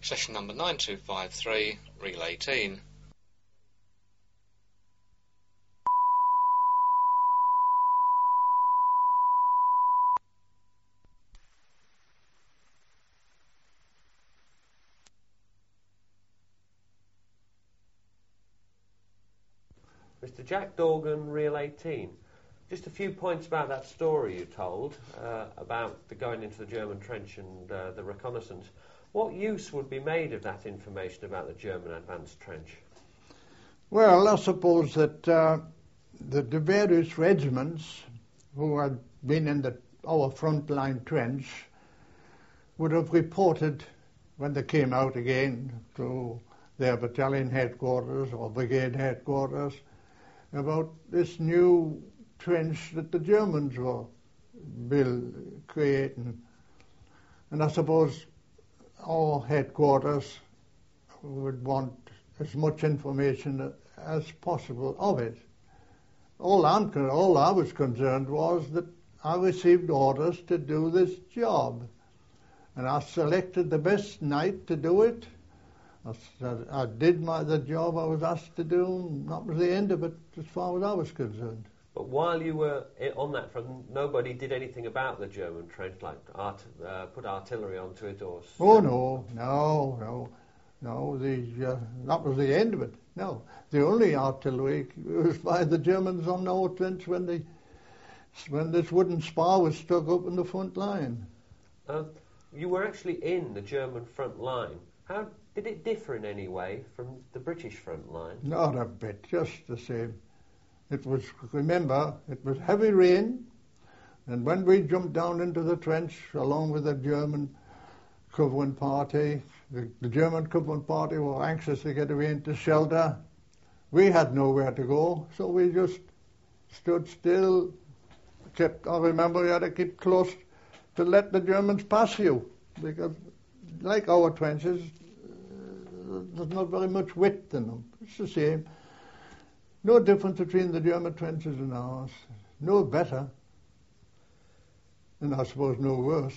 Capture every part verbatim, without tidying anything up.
Session number nine two five three, Reel eighteen. Mister Jack Dorgan, Reel eighteen. Just a few points about that story you told uh, about the going into the German trench and uh, the reconnaissance. What use would be made of that information about the German advanced trench? Well, I suppose that uh, the, the various regiments who had been in the, our front-line trench would have reported when they came out again to their battalion headquarters or brigade headquarters about this new trench that the Germans were build, creating. And I suppose our headquarters would want as much information as possible of it. All, I'm, all I was concerned was that I received orders to do this job. And I selected the best night to do it. I, I did my, the job I was asked to do, and that was the end of it as far as I was concerned. But while you were on that front, nobody did anything about the German trench, like art, uh, put artillery onto it or... Oh, no, no, no, no, the, uh, that was the end of it, no. The only artillery was by the Germans on our trench when, they, when this wooden spar was stuck up in the front line. Uh, you were actually in the German front line. How did it differ in any way from the British front line? Not a bit, just the same. It was, remember, it was heavy rain, and when we jumped down into the trench along with the German covering party, the, the German covering party were anxious to get away into shelter. We had nowhere to go, so we just stood still, kept, I remember we had to keep close to let the Germans pass you, because like our trenches, uh, there's not very much width in them. It's the same. No difference between the German trenches and ours. No better. And I suppose no worse.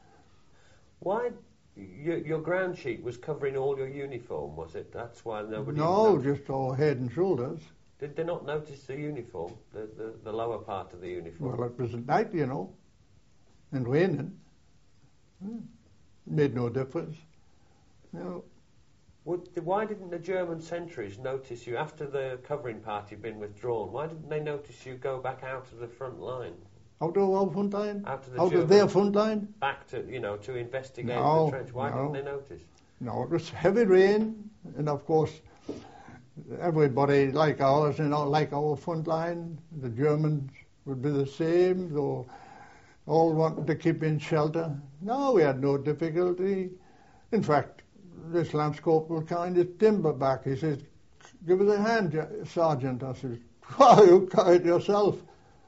Why? Your, your ground sheet was covering all your uniform, was it? That's why nobody... No, just our head and shoulders. Did they not notice the uniform, the, the, the lower part of the uniform? Well, it was at night, you know, and raining. Hmm. Made no difference. You know. Would, why didn't the German sentries notice you, after the covering party had been withdrawn, why didn't they notice you go back out of the front line? Out of our front line? Out of, the out of their front line? Back to, you know, to investigate no, the trench. Why no. didn't they notice? No, it was heavy rain, and of course, everybody like ours, you know, like our front line, the Germans would be the same, though all wanted to keep in shelter. No, we had no difficulty. In fact, this Lance Corporal kind of timber back. He says, "Give us a hand, Sergeant." I said, "Why, you carried yourself."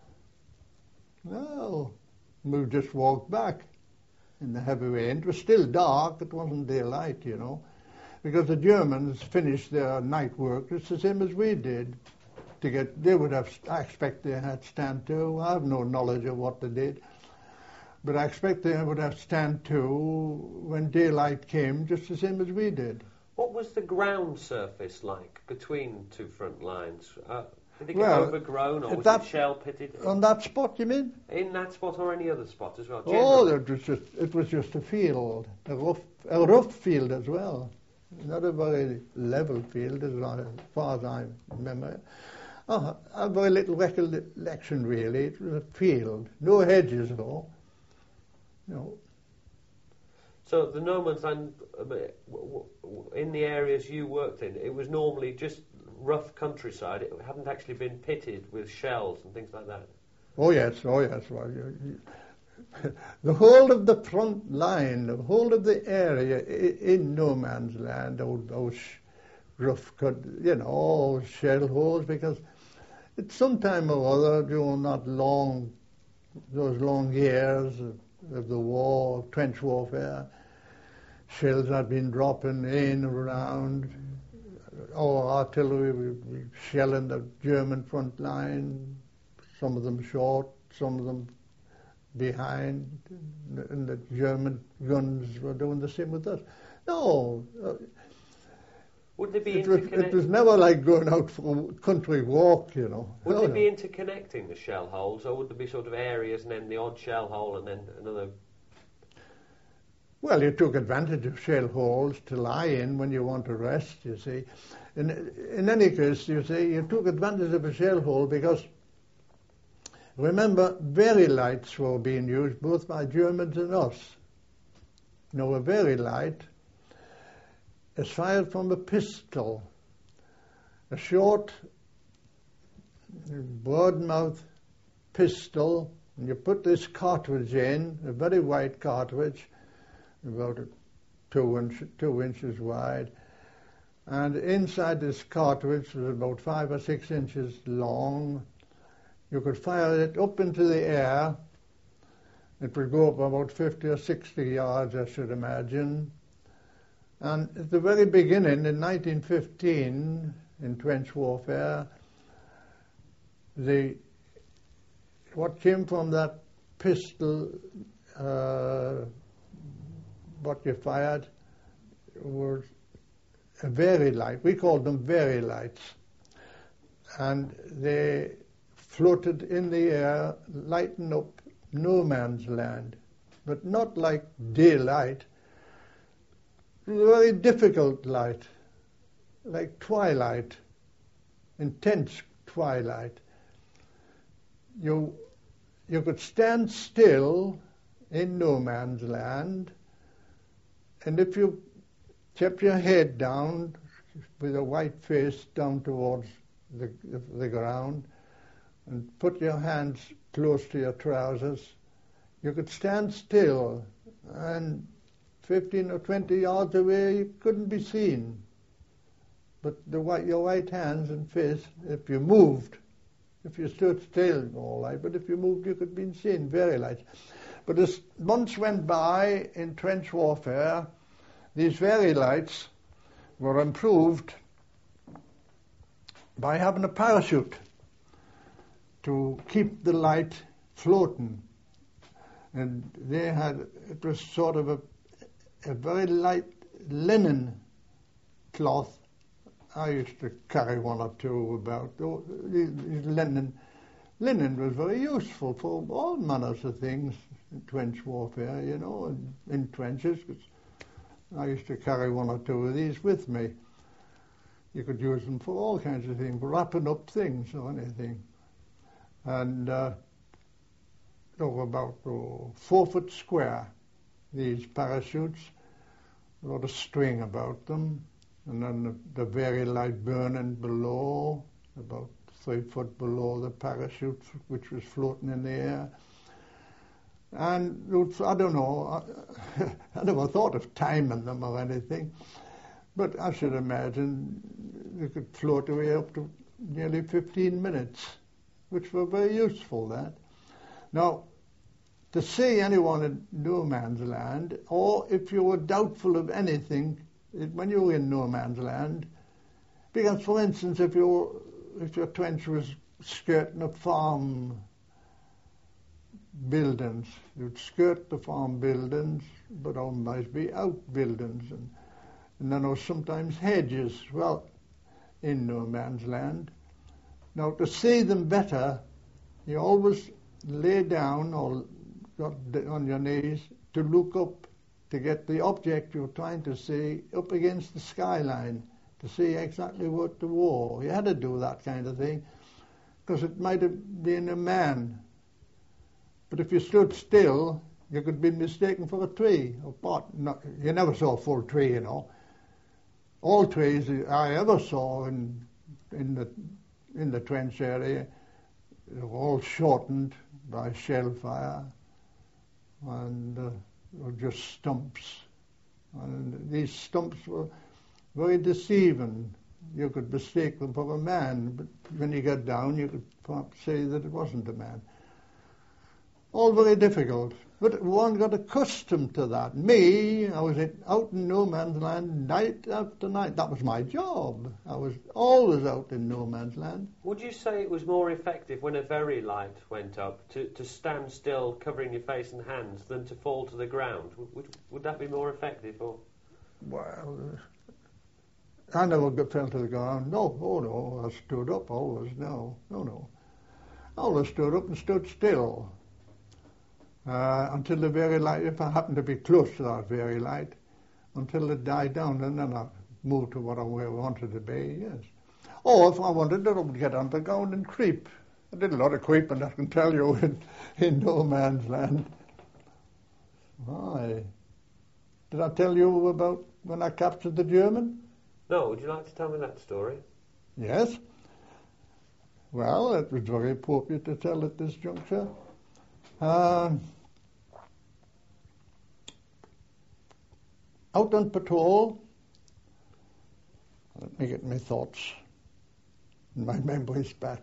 No, we just walked back in the heavy rain. It was still dark. It wasn't daylight, you know, because the Germans finished their night work just the same as we did. To get, they would have. I expect they had stand to. I have no knowledge of what they did. But I expect they would have stand to when daylight came, just the same as we did. What was the ground surface like between two front lines? Uh, did it get well, overgrown, or was that, it shell pitted? On that spot, you mean? In that spot or any other spot as well? Generally? Oh, it was just it was just a field, a rough, a rough field as well, not a very level field as far as I remember. Oh, a very little recollection really. It was a field, no hedges though. No. So the no man's land, in the areas you worked in, it was normally just rough countryside. It hadn't actually been pitted with shells and things like that. Oh yes, oh yes. Well, you, you, the whole of the front line, the whole of the area in no man's land, those, those rough, you know, all shell holes, because at some time or other during that long, those long years of, of the war, trench warfare, shells had been dropping in around. Our artillery would be shelling the German front line, some of them short, some of them behind, and the German guns were doing the same with us. No. Uh, Would they be it, was, interconnected? it was never like going out for a country walk, you know. Would no, they no. be interconnecting the shell holes, or would there be sort of areas and then the odd shell hole and then another? Well, you took advantage of shell holes to lie in when you want to rest, you see. In, in any case, you see, you took advantage of a shell hole because, remember, very lights were being used both by Germans and us. Now, a very light is fired from a pistol, a short, broad-mouth pistol, and you put this cartridge in, a very wide cartridge, about two, inch, two inches wide, and inside this cartridge was about five or six inches long. You could fire it up into the air. It would go up about fifty or sixty yards, I should imagine. And at the very beginning, in nineteen fifteen, in trench warfare, the what came from that pistol, uh, what you fired, was a very light. We called them very lights. And they floated in the air, lighting up no man's land, but not like daylight. It was a very difficult light, like twilight, intense twilight. You, you could stand still in no man's land, and if you kept your head down with a white face down towards the, the ground and put your hands close to your trousers, you could stand still, and fifteen or twenty yards away you couldn't be seen. But the white, your white hands and face, if you moved, if you stood still, all right, but if you moved you could be seen, very light. But as months went by in trench warfare, these very lights were improved by having a parachute to keep the light floating. And they had, it was sort of a, a very light linen cloth. I used to carry one or two about. These linen, linen was very useful for all manners of things in trench warfare, you know, and in trenches. Cause I used to carry one or two of these with me. You could use them for all kinds of things, wrapping up things or anything. And uh, they were about oh, four foot square, these parachutes, a lot of string about them, and then the, the very light burning below, about three foot below the parachute, which was floating in the air. And I don't know, I, I never thought of timing them or anything, but I should imagine they could float away up to nearly fifteen minutes, which were very useful, that. Now, to see anyone in no man's land, or if you were doubtful of anything, it, when you were in no man's land, because, for instance, if, you, if your trench was skirting a farm buildings, you'd skirt the farm buildings, but always be out buildings, and, and then there were sometimes hedges, well, in no man's land. Now, to see them better, you always lay down or got on your knees to look up, to get the object you're trying to see up against the skyline, to see exactly what the war. You had to do that kind of thing, because it might have been a man. But if you stood still, you could be mistaken for a tree. Or pot. No, you never saw a full tree, you know. All trees I ever saw in in the in the trench area, they were all shortened by shell fire, and uh, were just stumps. And these stumps were very deceiving. You could mistake them for a man, but when you got down, you could perhaps say that it wasn't a man. All very difficult. But one got accustomed to that. Me, I was out in no man's land night after night. That was my job. I was always out in no man's land. Would you say it was more effective when a very light went up to, to stand still, covering your face and hands, than to fall to the ground? Would, would, would that be more effective? Or well, I never got, fell to the ground. No, oh no, I stood up always. No, no, no. I always stood up and stood still uh, until the very light, if I happened to be close to that very light, until it died down, and then I moved to what I wanted to be, yes. Or if I wanted to, I would get on the ground and creep. I did a lot of creeping, I can tell you, in, in no man's land. Why? Did I tell you about when I captured the German? No, would you like to tell me that story? Yes. Well, it was very appropriate to tell at this juncture. Um, out on patrol, let me get my thoughts and my memories back.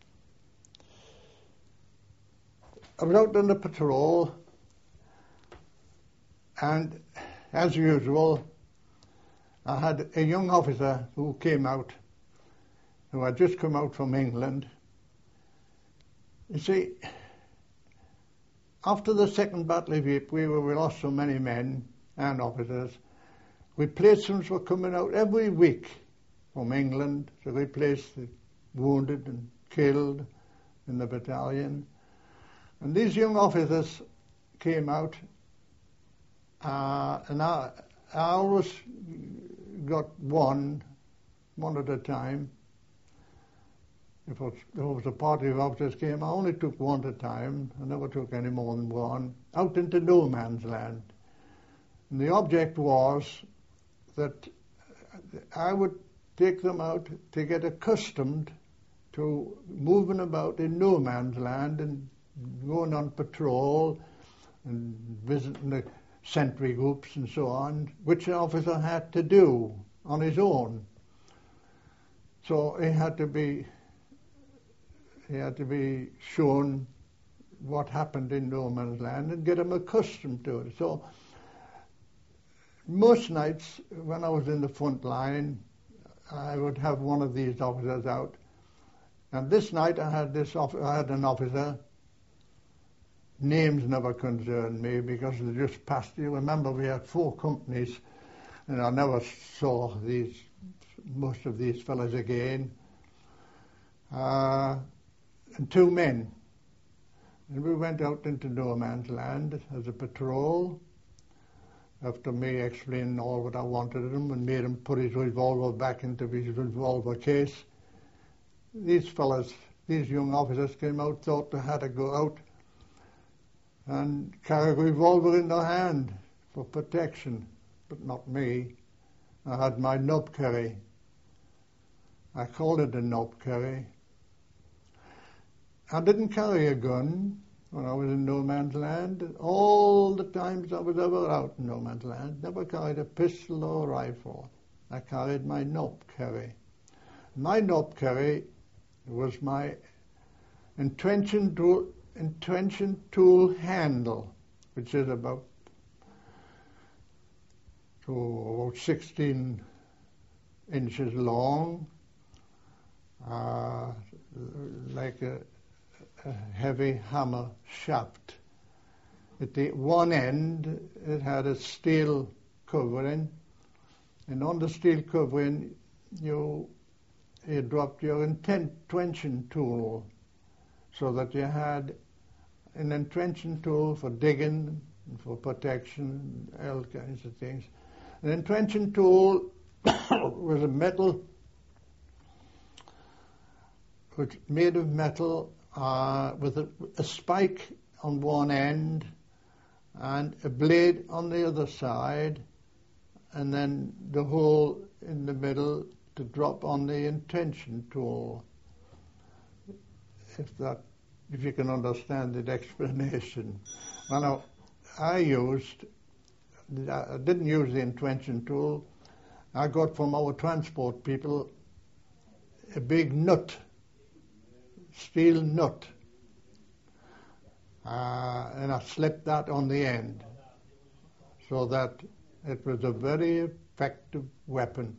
I was out on the patrol, and as usual, I had a young officer who came out, who had just come out from England. You see, after the Second Battle of Ypres, where we lost so many men and officers, replacements were coming out every week from England to replace the wounded and killed in the battalion. And these young officers came out, uh, and I, I always got one, one at a time. If it was a party of officers came, I only took one at a time. I never took any more than one, out into no man's land. And the object was that I would take them out to get accustomed to moving about in no man's land and going on patrol and visiting the sentry groups and so on, which an officer had to do on his own. So he had to be he had to be shown what happened in no man's land and get him accustomed to it. So most nights when I was in the front line, I would have one of these officers out. And this night I had this I had an officer. Names never concerned me because they just passed. You remember we had four companies, and I never saw these most of these fellas again. Uh, and two men, and we went out into no man's land as a patrol. After me explaining all what I wanted of him and made him put his revolver back into his revolver case, these fellas, these young officers came out, thought they had to go out and carry a revolver in their hand for protection, but not me. I had my Knobkerrie. I called it a Knobkerrie. I didn't carry a gun when I was in no man's land. All the times I was ever out in no man's land, never carried a pistol or a rifle. I carried my Knobkerrie. My Knobkerrie was my entrenching tool, entrenching tool handle, which is about, oh, about sixteen inches long, uh, like a, a heavy hammer shaft. At the one end, it had a steel covering, and on the steel covering, you you dropped your entrenching tool, so that you had an entrenching tool for digging, and for protection, all kinds of things. An entrenching tool was a metal, which made of metal uh, with a, a spike on one end and a blade on the other side, and then the hole in the middle to drop on the entrenching tool. If that, if you can understand the explanation. Well, now, I used, I didn't use the entrenching tool. I got from our transport people a big nut, steel nut, uh, and I slipped that on the end, so that it was a very effective weapon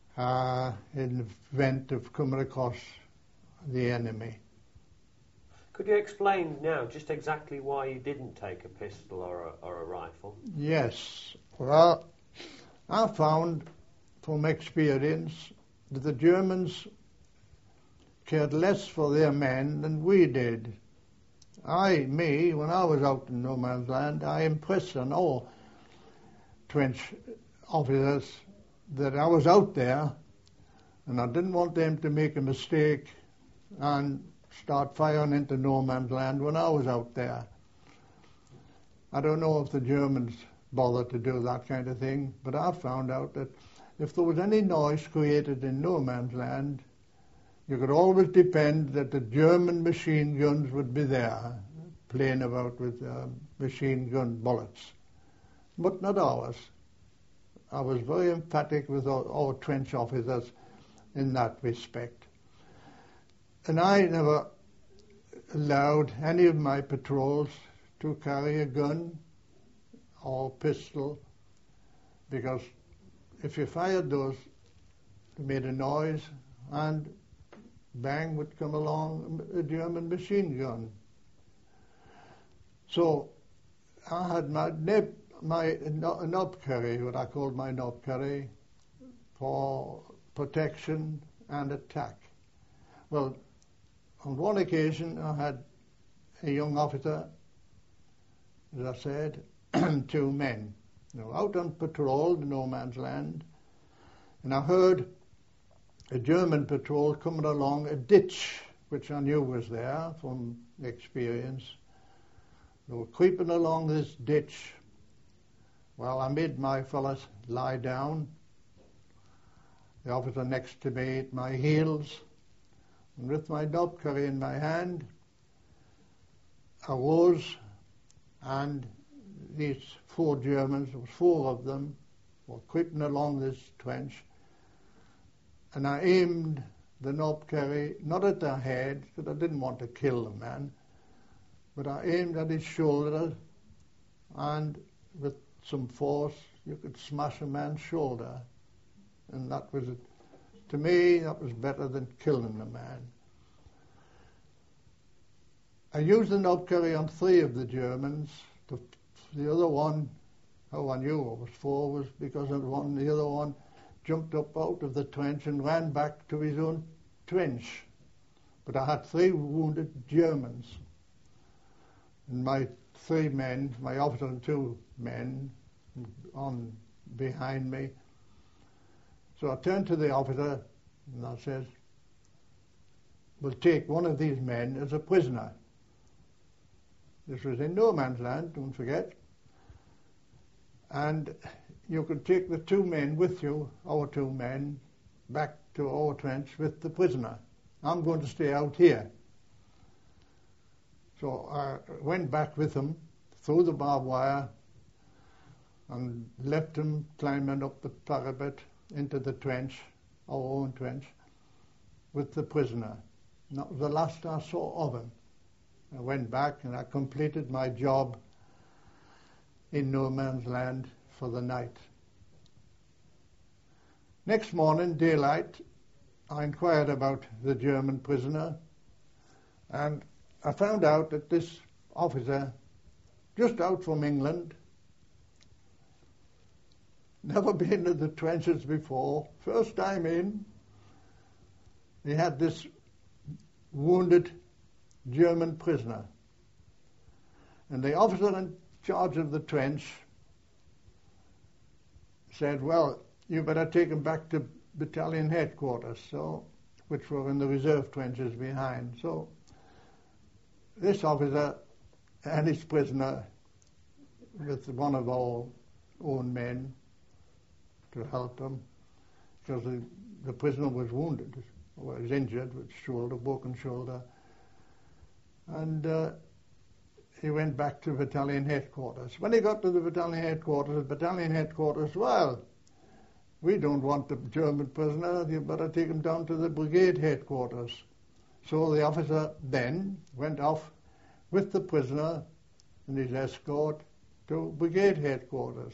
uh, in the event of coming across the enemy. Could you explain now just exactly why you didn't take a pistol or a, or a rifle? Yes. Well, I found from experience that the Germans cared less for their men than we did. I, me, when I was out in no man's land, I impressed on all trench officers that I was out there, and I didn't want them to make a mistake and start firing into no man's land when I was out there. I don't know if the Germans bothered to do that kind of thing, but I found out that if there was any noise created in no man's land, you could always depend that the German machine guns would be there, playing about with uh, machine gun bullets, but not ours. I was very emphatic with our, our trench officers in that respect. And I never allowed any of my patrols to carry a gun or pistol, because if you fired those, they made a noise, and bang would come along a German machine gun. So I had my nib, my knob carry, what I called my knob carry, for protection and attack. Well, on one occasion I had a young officer, as I said, and two men, you know, out on patrol in no man's land, and I heard a German patrol coming along a ditch, which I knew was there from experience. They were creeping along this ditch. Well, I made my fellows lie down, the officer next to me at my heels, and with my knob curry in my hand, I rose, and these four Germans, there was four of them, were creeping along this trench, and I aimed the knob carry, not at their head, because I didn't want to kill the man, but I aimed at his shoulder, and with some force, you could smash a man's shoulder. And that was, to me, that was better than killing the man. I used the knob carry on three of the Germans. The, the other one, how I knew it was four, was because of one, the other one jumped up out of the trench and ran back to his own trench. But I had three wounded Germans. And my three men, my officer and two men, on behind me. So I turned to the officer and I said, we'll take one of these men as a prisoner. This was in no man's land, don't forget. And you could take the two men with you, our two men, back to our trench with the prisoner. I'm going to stay out here. So I went back with him through the barbed wire and left him climbing up the parapet into the trench, our own trench, with the prisoner. And that was the last I saw of him. I went back and I completed my job in no man's land for the night. Next morning, daylight, I inquired about the German prisoner, and I found out that this officer, just out from England, never been in the trenches before, first time in, he had this wounded German prisoner. And the officer in charge of the trench said, well, you better take him back to battalion headquarters, so, which were in the reserve trenches behind. So this officer and his prisoner, with one of our own men to help him, because the, the prisoner was wounded, was injured with shoulder, broken shoulder, and uh, he went back to battalion headquarters. When he got to the battalion headquarters, the battalion headquarters, well, we don't want the German prisoner, you better take him down to the brigade headquarters. So the officer then went off with the prisoner and his escort to brigade headquarters.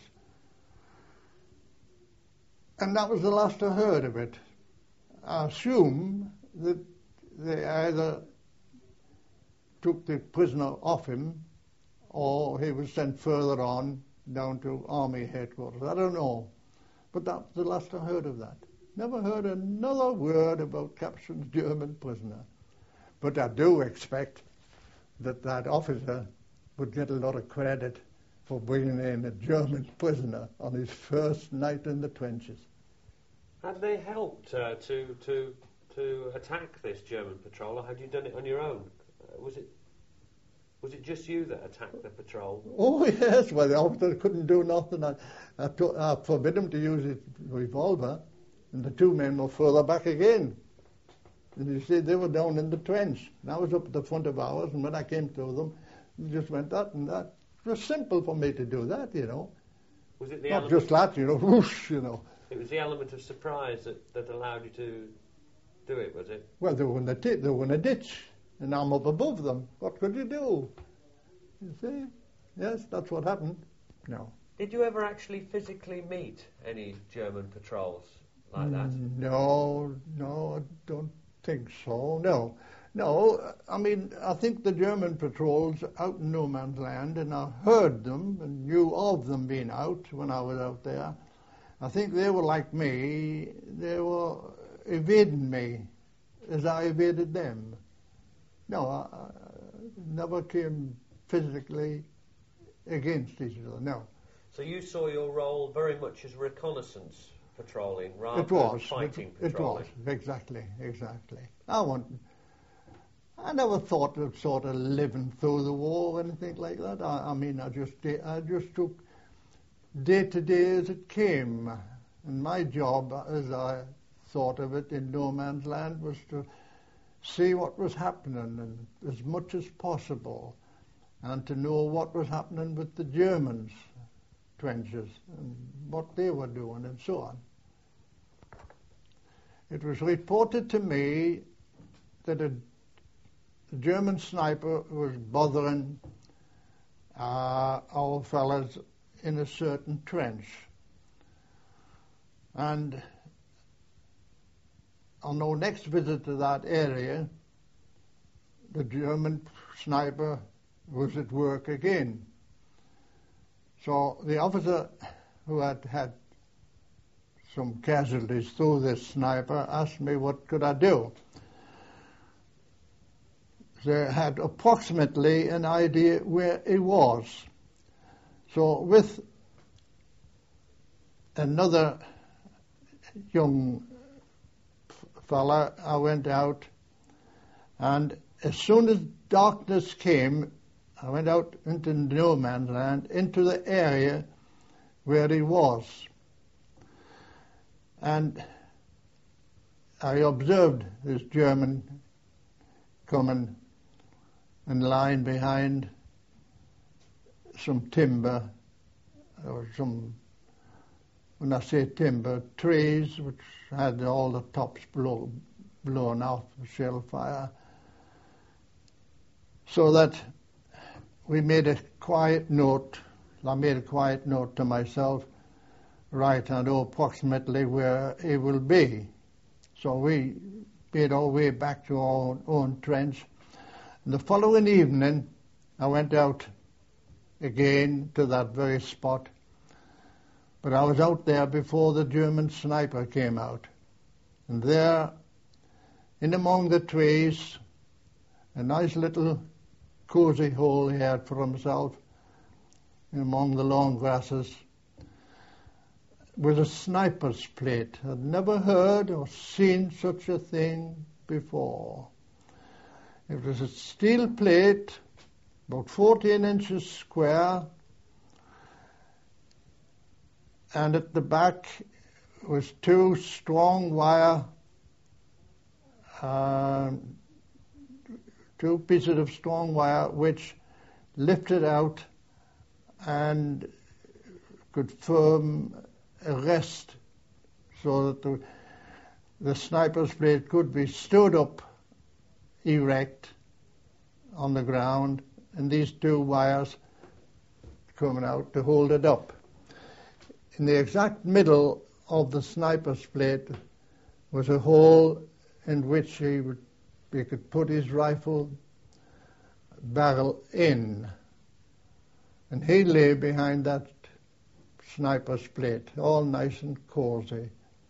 And that was the last I heard of it. I assume that they either took the prisoner off him, or he was sent further on down to army headquarters. I don't know. But that's the last I heard of that. Never heard another word about capturing German prisoner. But I do expect that that officer would get a lot of credit for bringing in a German prisoner on his first night in the trenches. Had they helped uh, to to to attack this German patrol, or had you done it on your own? Uh, was it was it just you that attacked the patrol? Oh yes, well the officer couldn't do nothing. I, I, to, I forbid him to use his revolver, and the two men were further back again. And you see, they were down in the trench, and I was up at the front of ours, and when I came to them, they just went that and that. It was simple for me to do that, you know. Was it the Not element, just that, you know, whoosh, you know. It was the element of surprise that, that allowed you to do it, was it? Well, they were in a t- they were in a ditch, and I'm up above them. What could you do? You see? Yes, that's what happened. No. Did you ever actually physically meet any German patrols like that? Mm, no, no, I don't think so. No. No, I mean, I think the German patrols out in no man's land, and I heard them and knew of them being out when I was out there. I think they were like me. They were evading me as I evaded them. No, I, I never came physically against each other, no. So you saw your role very much as reconnaissance patrolling rather it was, than fighting it, patrolling? It was, exactly, exactly. I want. I never thought of sort of living through the war or anything like that. I, I mean, I just I just took day to day as it came. And my job, as I thought of it in no man's land, was to see what was happening and as much as possible, and to know what was happening with the Germans' trenches and what they were doing and so on. It was reported to me that a The German sniper was bothering uh, our fellows in a certain trench. And on our next visit to that area, the German sniper was at work again. So the officer who had had some casualties through this sniper asked me what could I do. They had approximately an idea where he was. So with another young fella, I went out, and as soon as darkness came, I went out into no man's land, into the area where he was. And I observed this German coming and lying behind some timber, or some, when I say timber, trees which had all the tops blow, blown off the shell fire. So that we made a quiet note, I made a quiet note to myself, right, I know approximately where he will be. So we made our way back to our own trench. And the following evening, I went out again to that very spot, but I was out there before the German sniper came out. And there, in among the trees, a nice little cozy hole he had for himself, among the long grasses, was a sniper's plate. I'd never heard or seen such a thing before. It was a steel plate, about fourteen inches square, and at the back was two strong wire, uh, two pieces of strong wire which lifted out and could form a rest so that the, the sniper's plate could be stood up erect on the ground, and these two wires coming out to hold it up. In the exact middle of the sniper's plate was a hole in which he would he could put his rifle barrel in, and he lay behind that sniper's plate, all nice and cozy.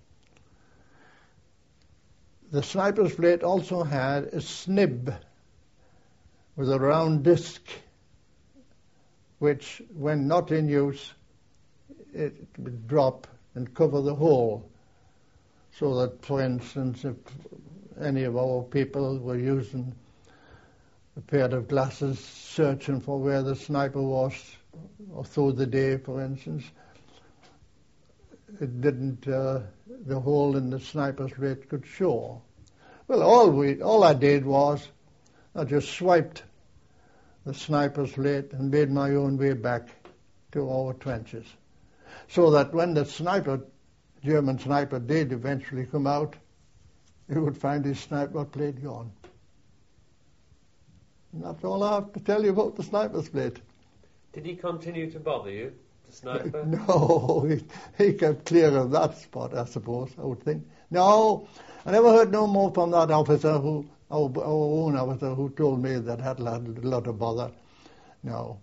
The sniper's plate also had a snib with a round disc, which, when not in use, it would drop and cover the hole, so that, for instance, if any of our people were using a pair of glasses searching for where the sniper was, or through the day, for instance, it didn't, uh, the hole in the sniper's plate could show. Well, all we, all I did was I just swiped the sniper's plate and made my own way back to our trenches, so that when the sniper, German sniper, did eventually come out, he would find his sniper plate gone. And that's all I have to tell you about the sniper's plate. Did he continue to bother you, the sniper? No, he, he kept clear of that spot, I suppose, I would think. No, I never heard no more from that officer, who, our, our own officer, who told me that had a lot of bother. No.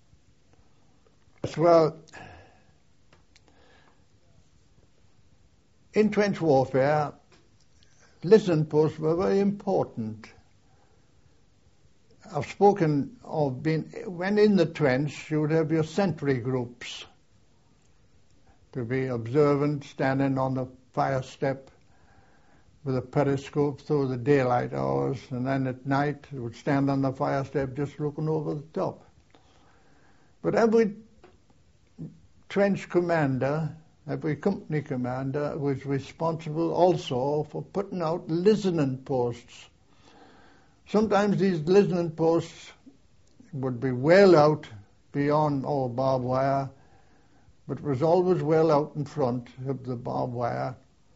Well, in trench warfare, listening posts were very important. I've spoken of being, when in the trench, you would have your sentry groups to be observant, standing on the fire step with a periscope through the daylight hours, and then at night you would stand on the fire step just looking over the top. But every trench commander, every company commander was responsible also for putting out listening posts. Sometimes these listening posts would be well out beyond our barbed wire, but it was always well out in front of the barbed wire.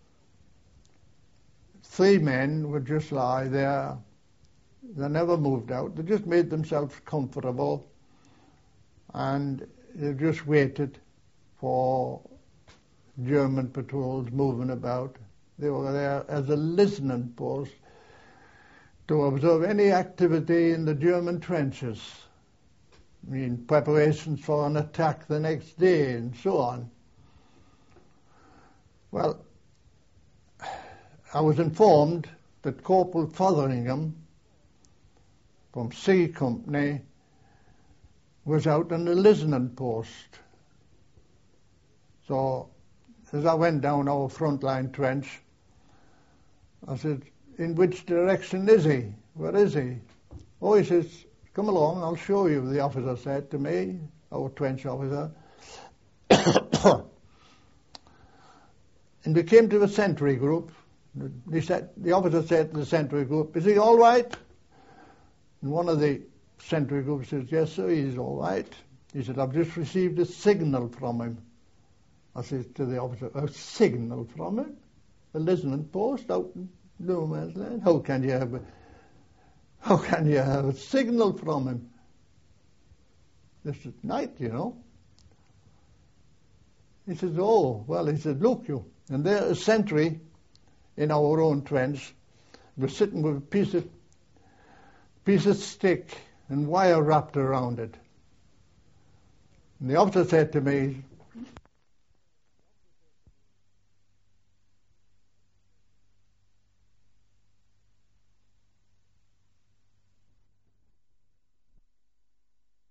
Three men would just lie there. They never moved out. They just made themselves comfortable, and they just waited for German patrols moving about. They were there as a listening post to observe any activity in the German trenches, I mean, preparations for an attack the next day and so on. Well, I was informed that Corporal Fotheringham from C Company was out on the listening post. So as I went down our front-line trench, I said, "In which direction is he? Where is he?" "Oh," he says, "come along, I'll show you," the officer said to me, our trench officer. And we came to the sentry group. He said, the officer said to the sentry group, "Is he all right?" And one of the sentry group says, "Yes, sir, he's all right." He said, "I've just received a signal from him." I said to the officer, "A signal from him? A listening post out in no man's land? How can you have a, how can you have a signal from him? This is night, you know." He says, "Oh, well," he said, "look you." And there a sentry in our own trench was sitting with a piece of piece of stick and wire wrapped around it. And the officer said to me,